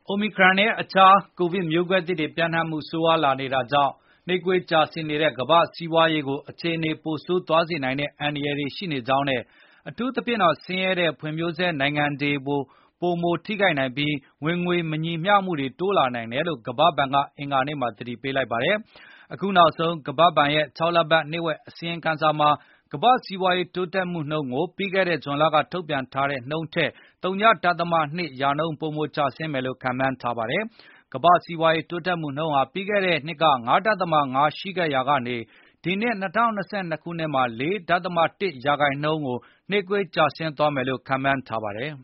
Omicron နဲ့အခြားကိုဗစ်မျိုးကွဲသစ်တွေပျံ့နှံ့မှုဆိုးရွားလာနေတာကြောင့်နှေးကွေးကျဆင်းနေတဲ့ကမ္ဘာ့စီးပွားရေးကိုအခြေအနေပိုဆိုးသွားစေနိုင်တဲ့အန္တရာယ်တွေရှိနေကြောင်းနဲ့အထူးသဖြင့်ဆင်းရဲတဲ့ဖွံ့ဖြိုးဆဲနိုင်ငံတွေကိုပိုမိုထိခိုက်နိုင်ပြီးဝင်ငွေမညီမျှမှုတွေတိုးလာနိုင်တယ်လို့ကမ္ဘာ့ဘဏ်ကအင်္ဂါနေ့မှာသတိပေးလိုက်ပါတယ်။ အခုနောက်ဆုံးကမ္ဘာ့ဘဏ်ရဲ့6 လပတ်နှစ်ဝက်အစီရင်ခံစာမှာကမ္ဘာ့စီးပွားရေးတိုးတက်မှုနှုန်းကိုပြီးခဲ့တဲ့ဇွန်လကထုတ်ပြန်ထားတဲ့နှုန်းထက်ဝ.၂% ပိုမိုကျဆင်းမယ်လို့ခန့်မှန်းထားပါတယ်။ ကမ္ဘာ့စီးပွားရေးတိုးတက်မှုနှုန်းဟာပြီးခဲ့တဲ့နှစ်က 5.5 ရှိခဲ့ရာကနေဒီနှစ် 2022 ခုနှစ်မှာ 4.1% နှေးကွေးကျဆင်းသွားမယ်လို့ခန့်မှန်းထားပါတယ်။